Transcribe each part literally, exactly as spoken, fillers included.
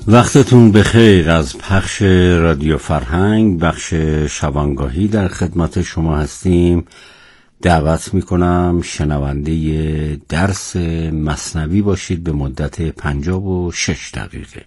وقتتون بخیر. از پخش رادیو فرهنگ بخش شبانگاهی در خدمت شما هستیم. دعوت میکنم شنونده درس مثنوی باشید به مدت پنجاه و شش دقیقه.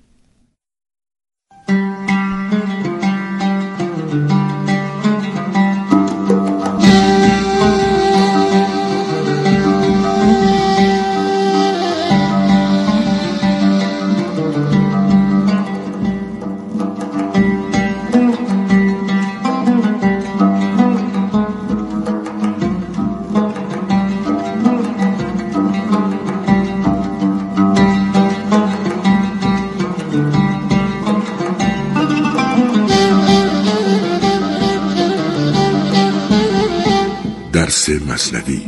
درس مثنوی.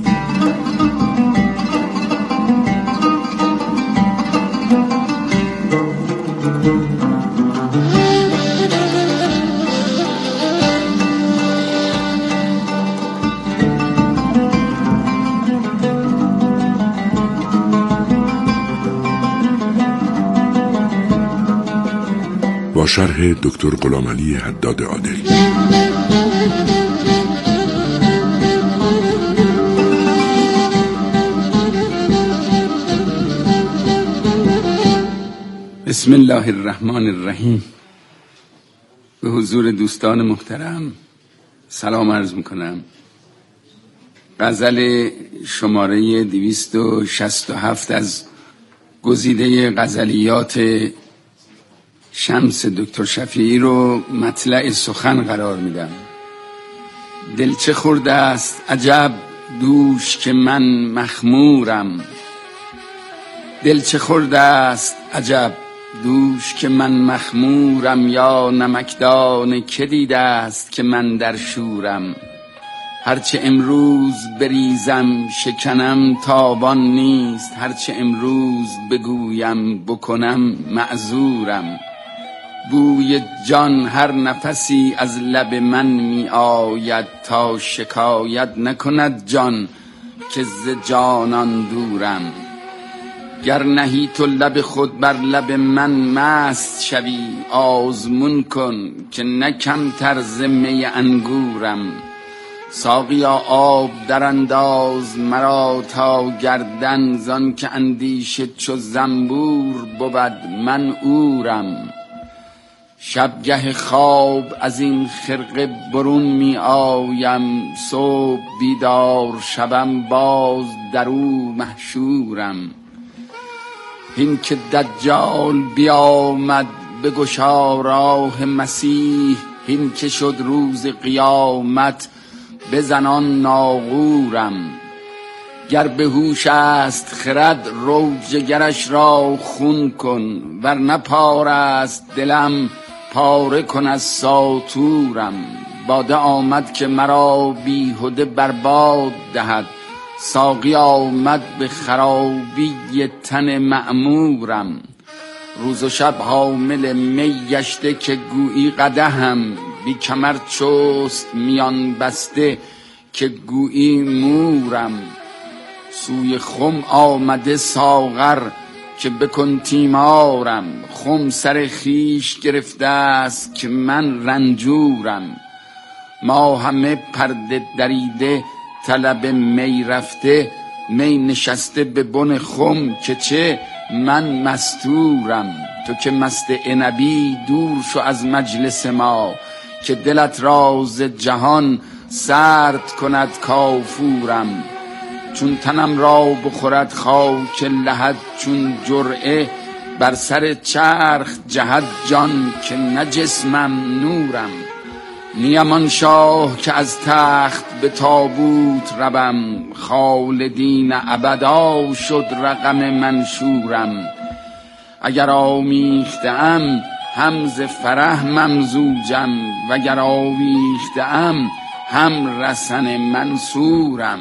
با شرح دکتر غلامعلی حداد عادلی. بسم الله الرحمن الرحیم. به حضور دوستان محترم سلام عرض میکنم. غزل شماره دویست و شصت و هفت از گزیده غزلیات شمس دکتر شفیعی رو مطلع سخن قرار میدم. دل چه خورده است عجب دوش که من مخمورم، دل چه خورده است عجب دوش که من مخمورم، یا نمکدان که دیده است که من در شورم. هرچه امروز بریزم شکنم تابان نیست، هرچه امروز بگویم بکنم معذورم. بوی جان هر نفسی از لب من می آید، تا شکایت نکند جان که ز جانان دورم. گر نهی تو لب خود بر لب من مست شوی، آزمون کن که نه کمتر ز می انگورم. ساقیا آب در انداز مرا تا گردن، زان که اندیشه چو زنبور بود من عورم. شبگه خواب از این خرقه برون می آیم، صبح بیدار شبم باز در او محشورم. هین که دجال بیامد بگشا راه مسیح، هین که شد روز قیامت بزنان ناقورم. گر به هوش است خرد رو جگرش را خون کن، ور نه پاره است دلم پاره کن از ساطورم. باده آمد که مرا بیهوده برباد دهد، ساقی آمد به خرابی تن مأمورم. روز و شب حامل می گشته که گویی قدحم، بی کمر چست میان بسته که گویی مورم. سوی خم آمده ساغر که بکن تیمارم، خم سر خیش گرفته است که من رنجورم. ما همه پرده دریده طلب می رفته، می نشسته به بن خم که چه من مستورم. تو که مست عنبی دور شو از مجلس ما، که دلت راز جهان سرد کند کافورم. چون تنم را بخورد خاک لحد چون جرعه، بر سر چرخ جهد جان که نه جسمم نورم. نیم آن شاه که از تخت به تابوت روم، خالدین ابدا شد رقم منشورم. اگر آمیختم هم ز فرح ممزوجم، وگر آویختم هم رسن منصورم.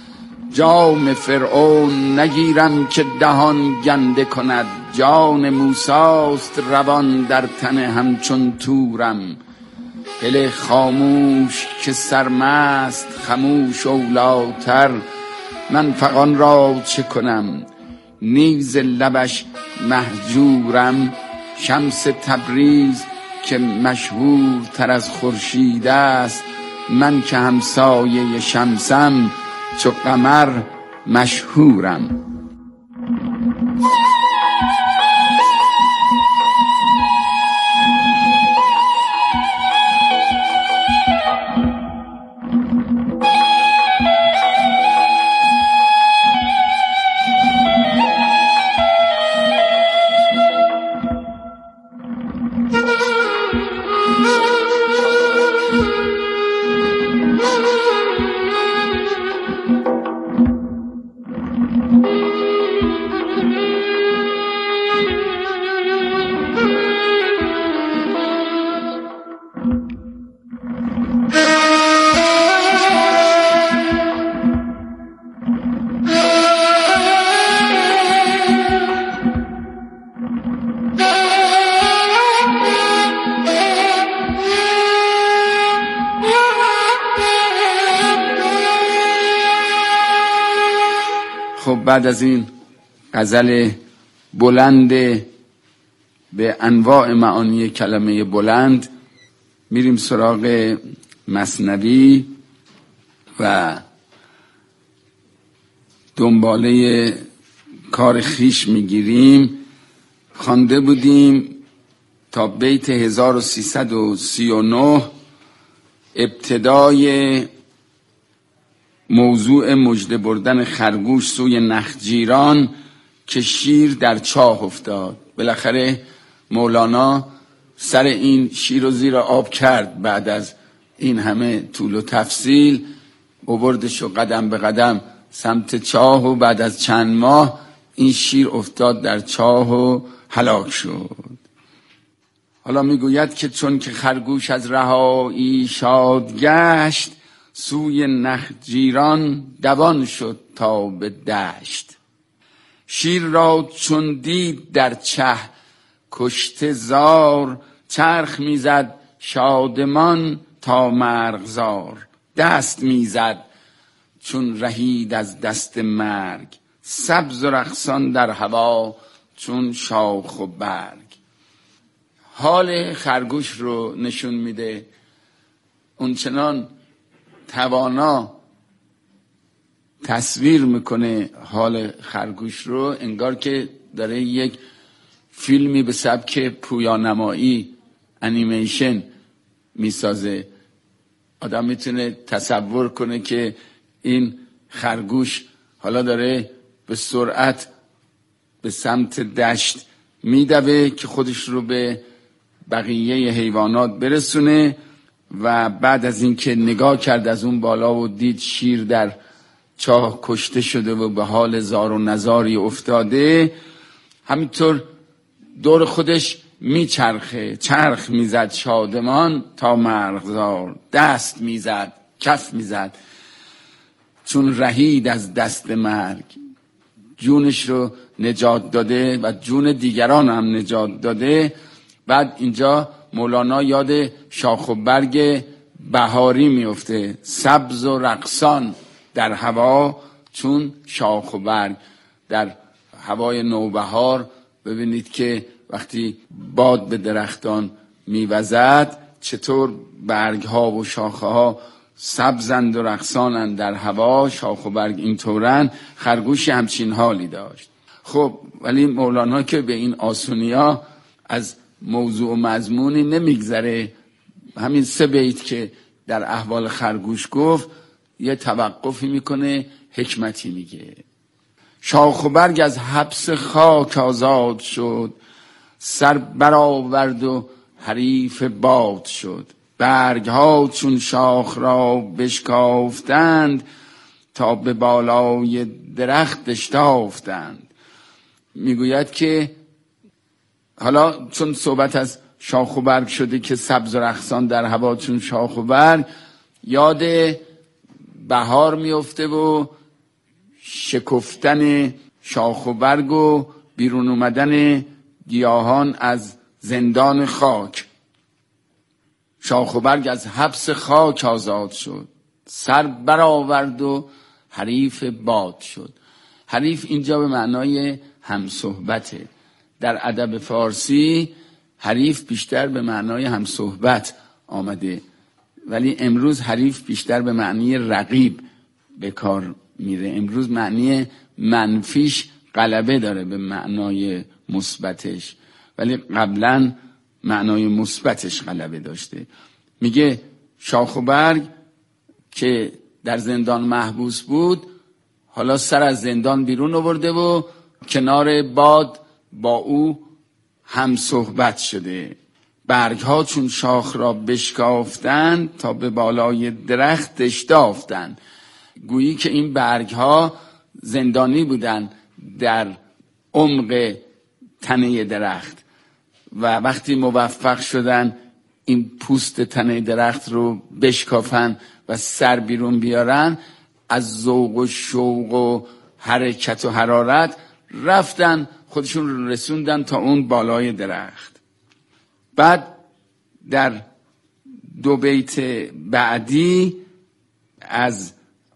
جام فرعون نگیرم که دهان گنده کند، جان موسیست روان در تن همچون تورم. دل خاموش که سرمست خموش اولاتر، من فغان را چه کنم نیز لبش مهجورم. شمس تبریز که مشهور تر از خورشید است، من که همسایه شمسم چو قمر مشهورم. خب بعد از این غزل بلند به انواع معانی کلمه بلند میریم سراغ مثنوی و دنباله کار خیش میگیریم. خوانده بودیم تا بیت هزار و سیصد و سی و نه ابتدای موضوع مژده بردن خرگوش سوی نخجیران که شیر در چاه افتاد. بالاخره مولانا سر این شیر و زیر آب کرد. بعد از این همه طول و تفصیل آوردش و قدم به قدم سمت چاه و بعد از چند ماه این شیر افتاد در چاه و هلاک شد. حالا میگوید که چون که خرگوش از رهایی شاد گشت، سوی نخجیران دوان شد تا به دشت. شیر را چون دید در چه کشته زار، چرخ میزد شادمان تا مرغزار. دست میزد چون رهید از دست مرگ، سبز و رقصان در هوا چون شاخ و برگ. حال خرگوش رو نشون میده. اونچنان توانا تصویر میکنه حال خرگوش رو، انگار که داره یک فیلمی به سبک پویانمایی انیمیشن میسازه. آدم میتونه تصور کنه که این خرگوش حالا داره به سرعت به سمت دشت میدوه که خودش رو به بقیه حیوانات برسونه و بعد از اینکه نگاه کرد از اون بالا و دید شیر در چاه کشته شده و به حال زار و نزاری افتاده، همینطور دور خودش میچرخه، چرخ میزد شادمان تا مرغزار. دست میزد، کف میزد چون رهید از دست مرگ. جونش رو نجات داده و جون دیگران هم نجات داده. بعد اینجا مولانا یاد شاخ و برگ بهاری میفته، سبز و رقصان در هوا چون شاخ و برگ. در هوای نوبهار ببینید که وقتی باد به درختان میوزد چطور برگ ها و شاخه ها سبزند و رقصانند در هوا، شاخ و برگ اینطورن. خرگوش همچین حالی داشت. خب ولی مولانا که به این آسونیا از موضوع و مضمونی نمیگذره. همین سه بیت که در احوال خرگوش گفت یه توقفی میکنه، حکمتی میگه. شاخ و برگ از حبس خاک آزاد شد، سر برآورد و حریف باد شد. برگ ها چون شاخ را بشکافتند، تا به بالای درخت اشتافتند. میگوید که حالا چون صحبت از شاخ و برگ شده که سبز و رقصان در هوا چون شاخ و برگ، یاد بهار میفته و شکفتن شاخ و برگ و بیرون اومدن گیاهان از زندان خاک. شاخ و برگ از حبس خاک آزاد شد، سر برآورد و حریف باد شد. حریف اینجا به معنای همصحبته. در ادب فارسی حریف بیشتر به معنای همصحبت آمده، ولی امروز حریف بیشتر به معنی رقیب به کار میره. امروز معنی منفیش غلبه داره به معنای مثبتش، ولی قبلا معنای مثبتش غلبه داشته. میگه شاخ و برگ که در زندان محبوس بود حالا سر از زندان بیرون آورده و کنار باد با او هم صحبت شده. برگ ها چون شاخ را بشکافتند تا به بالای درخت اشتافتند. گویی که این برگ ها زندانی بودن در عمق تنه درخت و وقتی موفق شدن این پوست تنه درخت رو بشکافن و سر بیرون بیارن، از ذوق و شوق و حرکت و حرارت رفتن خودشون رو رسوندن تا اون بالای درخت. بعد در دو بیت بعدی از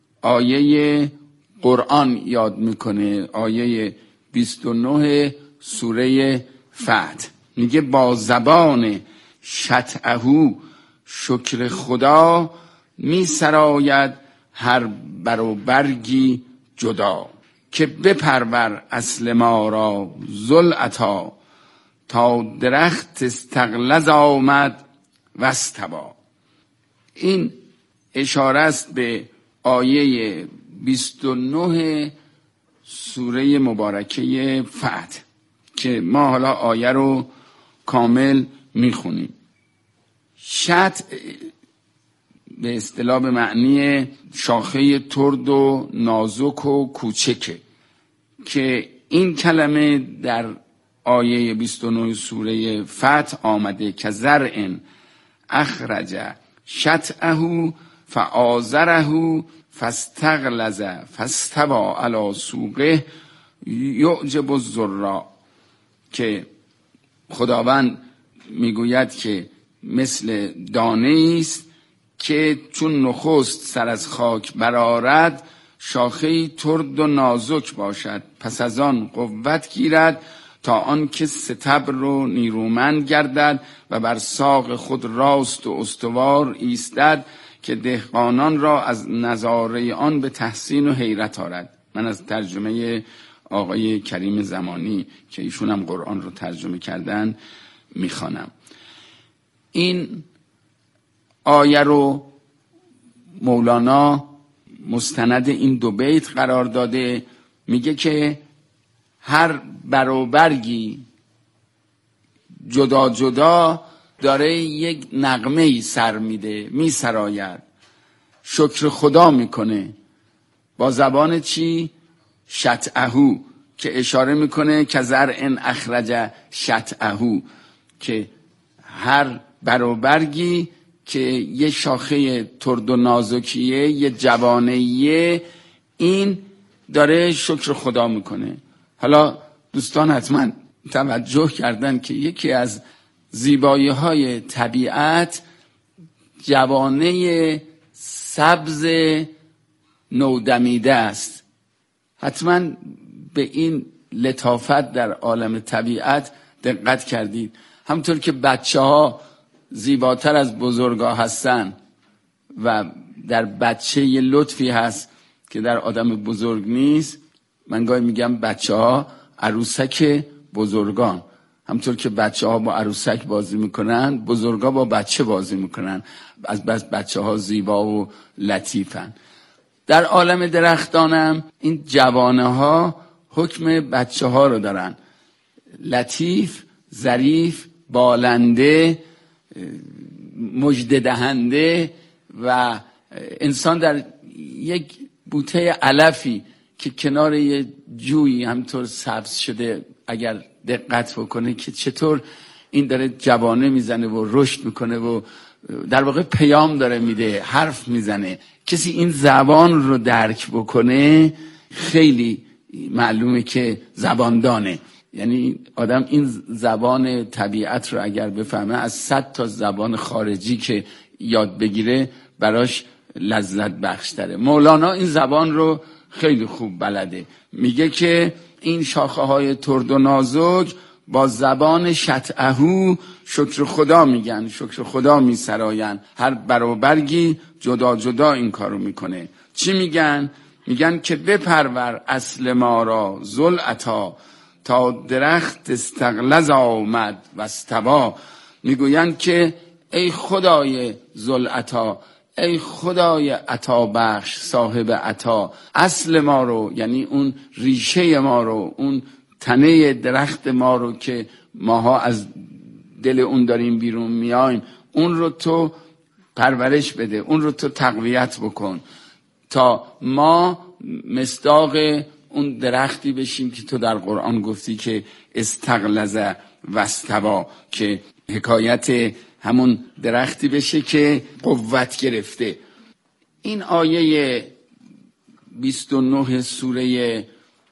آیه قرآن یاد میکنه، آیه بیست و نه سوره فتح. میگه با زبان شطعهو شکر خدا می سراید هر بر و برگی جدا، که بپرور اصل ما را ذل عطا تا درخت استغلظ آمد و استوا. این اشاره است به آیه بیست و نه سوره مبارکه فتح که ما حالا آیه رو کامل میخونیم. شطع به اصطلاح به معنی شاخه ترد و نازک و کوچکه که این کلمه در آیه بیست و نه سوره فتح آمده که زرع اخرج شطعه فآزره فاستغلظ فاستوى علی سوقه یعجب الزراع، که خداوند میگوید که مثل دانه است که چون نخست سر از خاک برآرد شاخه‌ای ترد و نازک باشد، پس از آن قوت گیرد تا آن که ستبر رو نیرومند گردد و بر ساق خود راست و استوار ایستد که دهقانان را از نظاره آن به تحسین و حیرت آرد. من از ترجمه آقای کریم زمانی که ایشون هم قرآن رو ترجمه کردن میخوانم. این آیه رو مولانا مستند این دو بیت قرار داده. میگه که هر برابرگی جدا جدا داره یک نغمه‌ای سر میده، میسراید، شکر خدا میکنه با زبان چی؟ شطعهو، که اشاره میکنه که زرع اخرج شطعهو، که هر برابرگی که یه شاخه ترد و نازکیه، یه جوانهیه، این داره شکر خدا میکنه. حالا دوستان حتما توجه کردن که یکی از زیبایی های طبیعت جوانه سبز نودمیده است. حتما به این لطافت در عالم طبیعت دقت کردید. همطور که بچه ها زیباتر از بزرگا هستن و در بچه یه لطفی هست که در آدم بزرگ نیست. من گاهی میگم بچه ها عروسک بزرگان. همطور که بچه ها با عروسک بازی میکنن، بزرگا با بچه بازی میکنن. از بس بچه ها زیبا و لطیفن. در عالم درختانم این جوانه ها حکم بچه ها رو دارن. لطیف، ظریف، بالنده، مژده دهنده، و انسان در یک بوته علفی که کنار یه جویی همطور سبز شده اگر دقت بکنه که چطور این داره جوانه میزنه و رشد میکنه و در واقع پیام داره میده، حرف میزنه. کسی این زبان رو درک بکنه خیلی معلومه که زباندانه. یعنی آدم این زبان طبیعت رو اگر بفهمه از صد تا زبان خارجی که یاد بگیره براش لذت بخشتره. مولانا این زبان رو خیلی خوب بلده. میگه که این شاخه های ترد و نازک با زبان شطعهو شکر خدا میگن، شکر خدا میسراین. هر برابرگی جدا جدا این کارو میکنه. چی میگن؟ میگن که بپرور اصل ما را ذل عطا، تا درخت استغلظ آمد و استوا. میگویند که ای خدای ذل عطا، ای خدای عطا بخش، صاحب عطا، اصل ما رو، یعنی اون ریشه ما رو، اون تنه درخت ما رو که ماها از دل اون داریم بیرون میایم، اون رو تو پرورش بده، اون رو تو تقویت بکن تا ما مصداق اون درختی بشیم که تو در قرآن گفتی که استغلظ و استوا، که حکایت همون درختی بشه که قوت گرفته. این آیه بیست و نه سوره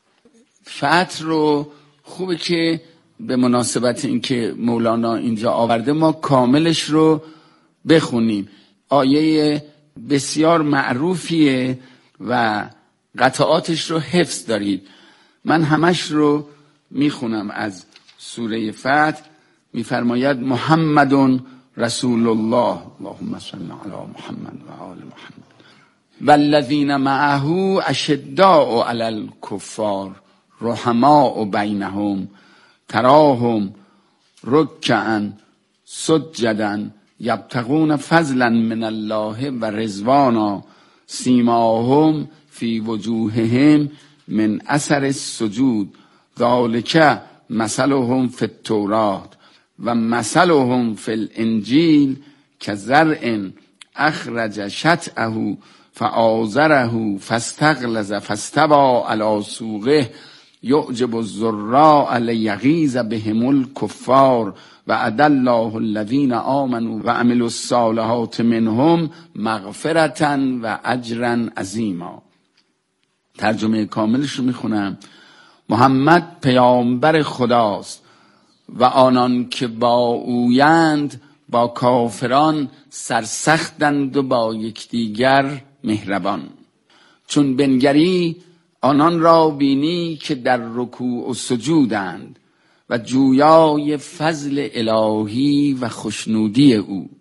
فتح رو خوبه که به مناسبت اینکه مولانا اینجا آورده ما کاملش رو بخونیم. آیه بسیار معروفیه و قطعاتش رو حفظ دارید. من همش رو میخونم. از سوره فتح میفرماید محمد رسول الله، اللهم صل علی محمد و آل محمد، والذین معه اشداء علی الکفار رحماء بینهم تراهم رکعا سجدا یبتغون فضلا من الله و رضوانا سیماهم فی وجوههم من اثر السجود ذالک مثلهم فی التوراة و مثلهم فی الانجیل کزرع اخرج شطأه فآزره فاستغلظ فاستوى علی سوقه یعجب الزراع لیغیظ بهم الکفار و اعد الله الذین آمنوا و عملوا الصالحات منهم مغفرة و اجرا عظیما. ترجمه کاملش رو میخونم. محمد پیامبر خداست و آنان که با اویند با کافران سرسختند و با یکدیگر مهربان. چون بنگری آنان را بینی که در رکوع و سجودند و جویای فضل الهی و خوشنودی او.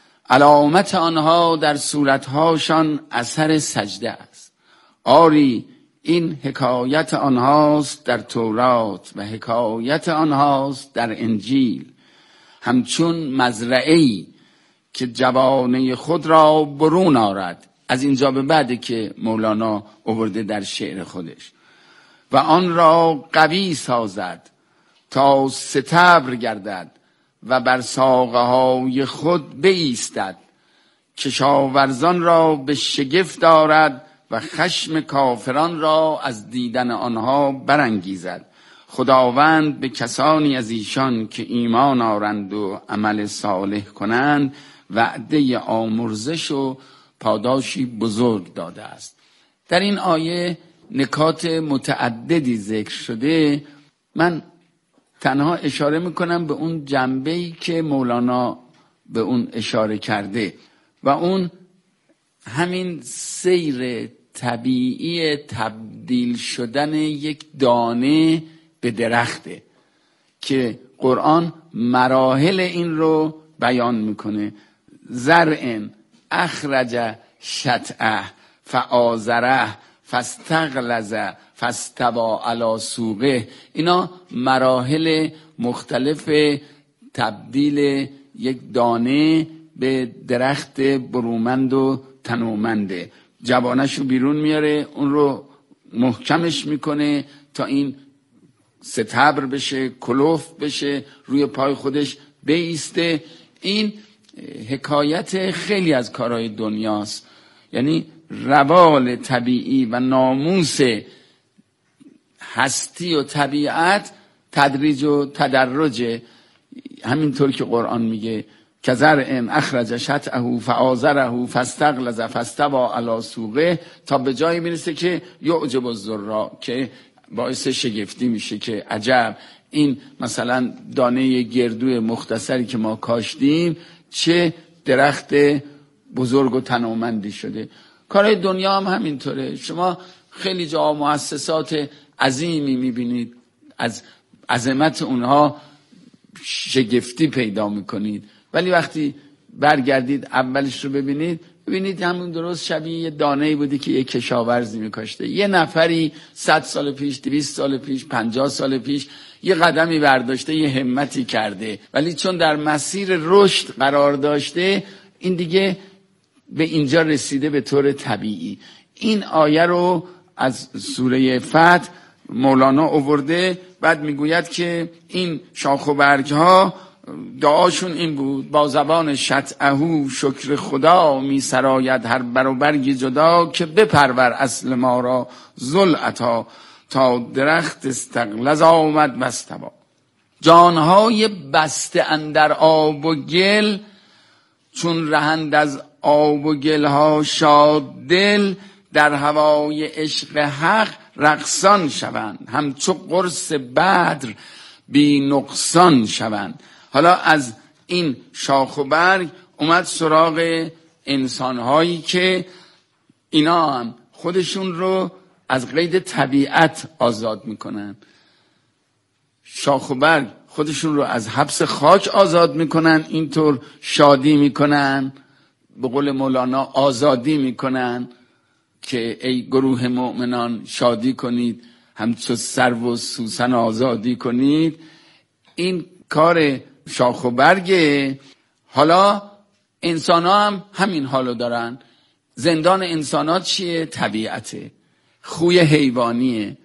علامت آنها در صورتهاشان اثر سجده است. آری این حکایت آنهاست در تورات و حکایت آنهاست در انجیل، همچون مزرعه‌ای که جوانه خود را برون آرد. از اینجا به بعد که مولانا آورده در شعر خودش. و آن را قوی سازد تا ستبر گردد و بر ساقه های خود بایستد. کشاورزان را به شگفت دارد و خشم کافران را از دیدن آنها برانگیزد. خداوند به کسانی از ایشان که ایمان آورند و عمل صالح کنند وعده آمرزش و پاداشی بزرگ داده است. در این آیه نکات متعددی ذکر شده. من تنها اشاره میکنم به اون جنبه‌ای که مولانا به اون اشاره کرده و اون همین سیر طبیعی تبدیل شدن یک دانه به درخته که قرآن مراحل این رو بیان میکنه. زرع اخرج شطأه فآزره فاستغلظ فاستوى علی سوقه. اینا مراحل مختلف تبدیل یک دانه به درخت برومند و تنومنده. جوانشو بیرون میاره، اون رو محکمش میکنه تا این ستبر بشه، کلوف بشه، روی پای خودش بایسته. این حکایت خیلی از کارهای دنیاست. یعنی روال طبیعی و ناموس هستی و طبیعت تدریج و تدرج. همینطور که قرآن میگه کزرع اخرج شطأه فآزره فاستغلظ فاستوى علی سوقه، تا به جایی میرسه که یعجب الزراع، که باعث شگفتی میشه که عجب این مثلا دانه گردو مختصری که ما کاشتیم چه درخت بزرگ و تنومندی شده. کارهای دنیا هم همینطوره. شما خیلی جا مؤسسات عظیمی میبینید از عظمت اونها شگفتی پیدا میکنید. ولی وقتی برگردید اولش رو ببینید، ببینید همون درست شبیه یه دانه‌ای بوده که یه کشاورزی میکاشته. یه نفری صد سال پیش، دویست سال پیش، پنجاه سال پیش یه قدمی برداشته، یه همتی کرده، ولی چون در مسیر رشد قرار داشته، این دیگه به اینجا رسیده به طور طبیعی. این آیه رو از سوره فتح مولانا آورده، بعد میگوید که این شاخ و برگ ها دعاشون این بود: با زبان شطعهو شکر خدا می سراید هر بر و برگی جدا، که بپرور اصل ما را ذل عطا، تا درخت استغلظ آمد واستوی. جانهای بسته اندر آب و گل، چون رهند از آب و گلها شاد دل، در هوای عشق حق رقصان شوند، همچو قرص بدر بی نقصان شوند. حالا از این شاخ و برگ اومد سراغ انسانهایی که اینا هم خودشون رو از قید طبیعت آزاد میکنن. شاخ و برگ خودشون رو از حبس خاک آزاد میکنن، اینطور شادی میکنن، به قول مولانا آزادی میکنن که ای گروه مؤمنان شادی کنید، همچو سرو و سوسن آزادی کنید. این کار شاخ و برگه. حالا انسان ها هم همین حالو دارن. زندان انسان ها چیه؟ طبیعته، خوی حیوانیه.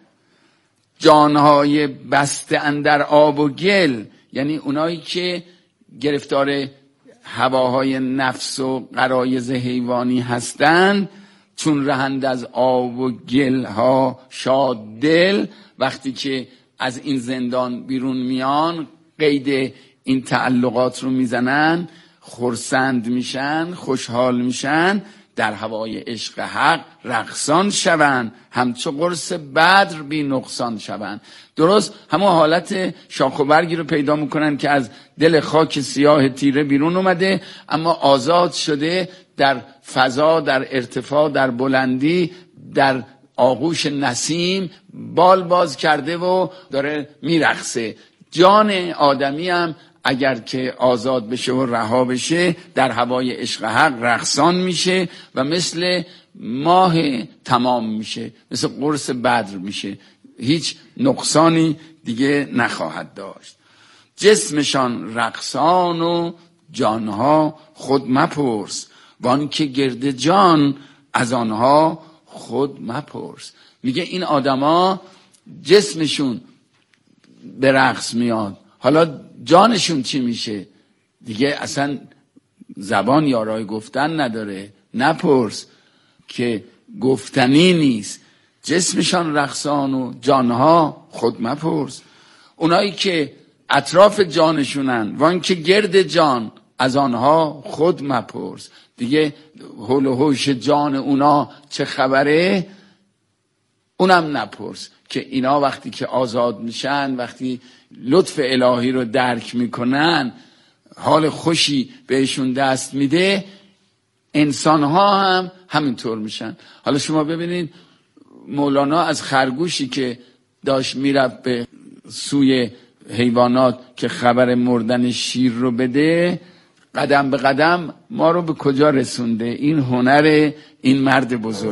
جانهای بسته اندر آب و گل، یعنی اونایی که گرفتار هواهای نفس و غرایز حیوانی هستن، چون رهند از آب و گل ها شاد دل، وقتی که از این زندان بیرون میان قید این تعلقات رو میزنن، خرسند میشن، خوشحال میشن، در هوای عشق حق رقصان شوند، همچو قرص بدر بی نقصان شوند. درست همون حالت شاخ و برگی رو پیدا میکنن که از دل خاک سیاه تیره بیرون اومده، اما آزاد شده، در فضا، در ارتفاع، در بلندی، در آغوش نسیم بال باز کرده و داره میرقصه. جان آدمی هم اگر که آزاد بشه و رها بشه، در هوای عشق حق رقصان میشه و مثل ماه تمام میشه، مثل قرص بدر میشه، هیچ نقصانی دیگه نخواهد داشت. جسمشان رقصان و جانها خود مپرس، وان که گرد جان از آنها خود مپرس. میگه این آدما جسمشون به رقص میاد، حالا جانشون چی میشه؟ دیگه اصلا زبان یارای گفتن نداره، نپرس که گفتنی نیست. جسمشان رقصان و جانها خود مپرس. اونایی که اطراف جانشونن، وان که گرد جان از آنها خود مپرس. دیگه حول و حوش جان اونا چه خبره؟ اونم نپرس که اینا وقتی که آزاد میشن، وقتی لطف الهی رو درک میکنن، حال خوشی بهشون دست میده، انسان ها هم همینطور میشن. حالا شما ببینید مولانا از خرگوشی که داشت میرفت به سوی حیوانات که خبر مردن شیر رو بده، قدم به قدم ما رو به کجا رسونده؟ این هنر این مرد بزرگ.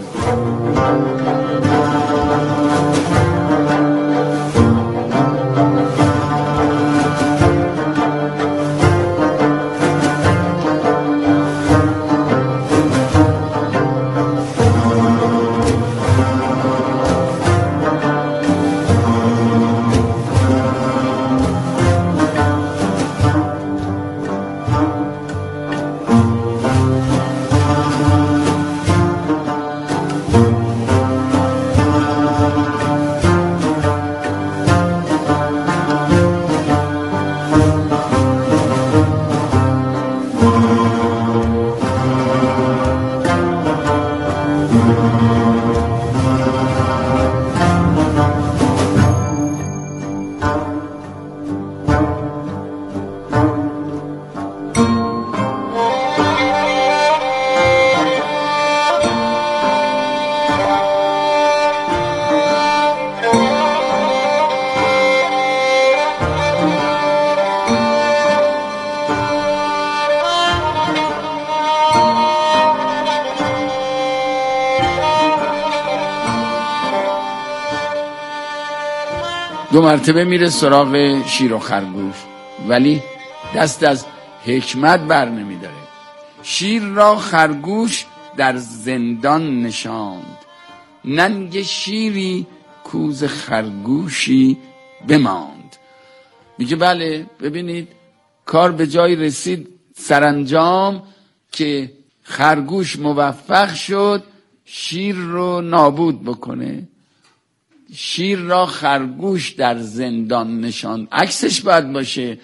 دو مرتبه میره سراغ شیر و خرگوش، ولی دست از حکمت بر نمیداره. شیر را خرگوش در زندان نشاند، ننگ شیری کوز خرگوشی بماند. میگه بله، ببینید کار به جای رسید، سرانجام که خرگوش موفق شد شیر رو نابود بکنه. شیر را خرگوش در زندان نشاند. عکسش باید باشه،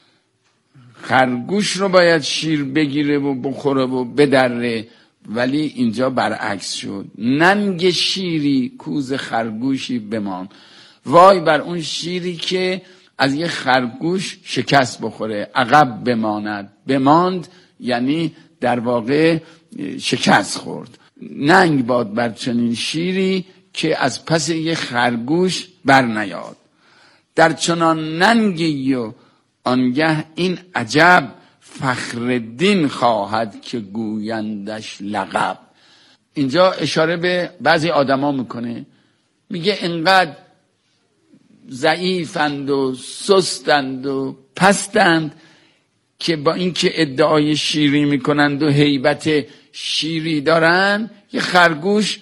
خرگوش رو باید شیر بگیره و بخوره و بدره، ولی اینجا برعکس شد. ننگ شیری کوز خرگوشی بمان. وای بر اون شیری که از یه خرگوش شکست بخوره، عقب بماند. بماند یعنی در واقع شکست خورد. ننگ باد بر چنین شیری که از پس یه خرگوش بر نیاد. در چنان ننگی و آنگه این عجب، فخر دین خواهد که گویندش لقب. اینجا اشاره به بعضی آدما میکنه، میگه انقدر ضعیفند و سستند و پستند که با اینکه ادعای شیری میکنند و هیبت شیری دارن، یه خرگوش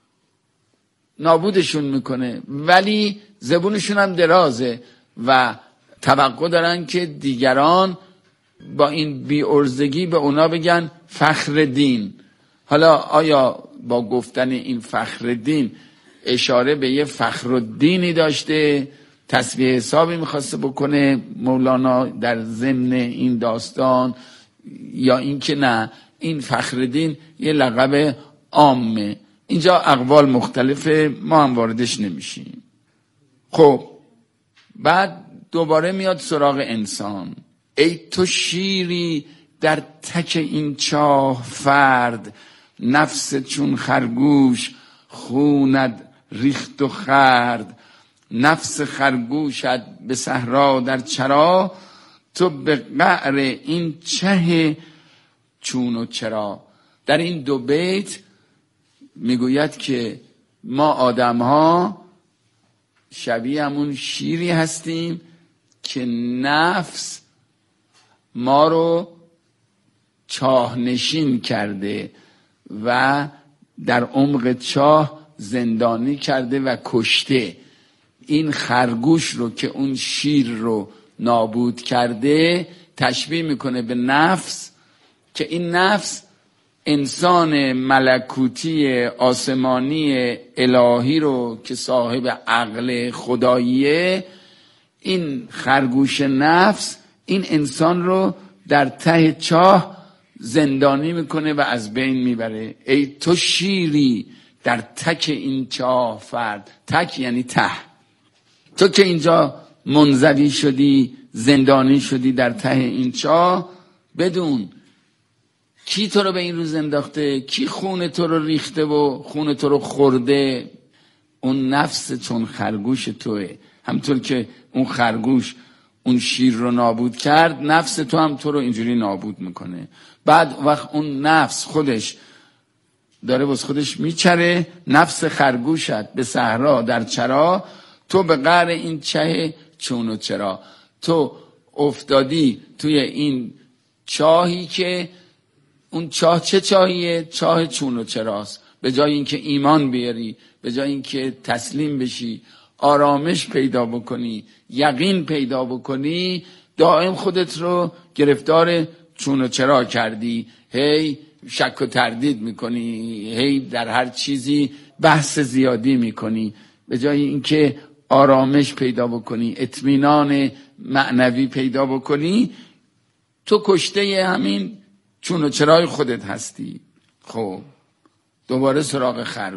نابودشون میکنه، ولی زبونشون هم درازه و توقع دارن که دیگران با این بی‌عرضگی به اونا بگن فخر دین. حالا آیا با گفتن این فخر دین اشاره به یه فخر الدینی داشته، تسبیح حسابی میخواسته بکنه مولانا در ضمن این داستان، یا اینکه نه این فخر دین یه لقب عامه؟ اینجا اقوال مختلفه، ما هم واردش نمیشیم. خب بعد دوباره میاد سراغ انسان. ای تو شیری در تک این چاه فرد، نفس چون خرگوش خوند ریخت و خرد. نفس خرگوشت به صحرا در چرا، تو به قعر این چه چون و چرا. در این دو بیت میگوید که ما آدم ها شبیه همون شیری هستیم که نفس ما رو چاه نشین کرده و در عمق چاه زندانی کرده و کشته. این خرگوش رو که اون شیر رو نابود کرده تشبیه میکنه به نفس، که این نفس انسان ملکوتی آسمانی الهی رو که صاحب عقل خداییه، این خرگوش نفس این انسان رو در ته چاه زندانی میکنه و از بین میبره. ای تو شیری در تک این چاه فرد. تک یعنی ته. تو که اینجا منزوی شدی، زندانی شدی در ته این چاه، بدون کی تو رو به این روز انداخته، کی خون تو رو ریخته و خون تو رو خورده؟ اون نفس چون خرگوش توه. همطور که اون خرگوش اون شیر رو نابود کرد، نفس تو هم تو رو اینجوری نابود میکنه. بعد وقت اون نفس خودش داره باز خودش میچره، نفس خرگوشت به صحرا در چرا، تو به قعر این چه چون و چرا. تو افتادی توی این چاهی که اون چاه چه چاهیه؟ چاه چون و چراست. به جای اینکه ایمان بیاری، به جای اینکه تسلیم بشی، آرامش پیدا بکنی، یقین پیدا بکنی، دائم خودت رو گرفتار چون و چرا کردی. هی شک و تردید میکنی، هی در هر چیزی بحث زیادی میکنی، به جای اینکه آرامش پیدا بکنی، اطمینان معنوی پیدا بکنی، تو کشته همین چون و چرای خودت هستی. خب دوباره سراغ خرگوش.